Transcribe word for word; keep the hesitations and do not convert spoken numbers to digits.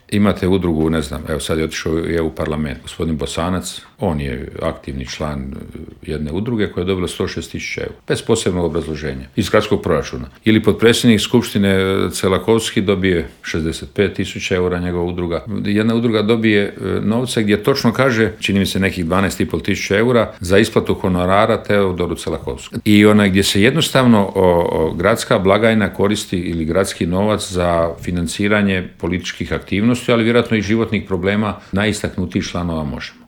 imate udrugu, ne znam, evo sad je otišao je u parlament, gospodin Bosanac, on je aktivni član jedne udruge koja je dobila sto šest tisuća eura, bez posebnog obrazloženja, iz gradskog proračuna. Ili potpredsjednik skupštine Celakovski dobije šezdeset pet tisuća eura, njegova udruga. Jedna udruga dobije novce gdje točno kaže, čini mi se nekih dvanaest i pol tisuća eura, za isplatu honorara Teodoru Celakovskom. I onaj gdje se jednostavno o, o, gradska blagajna koristi ili gradski novac za financiranje političkih aktivnosti, ali vjerojatno i životnih problema najistaknutijih članova Možemo.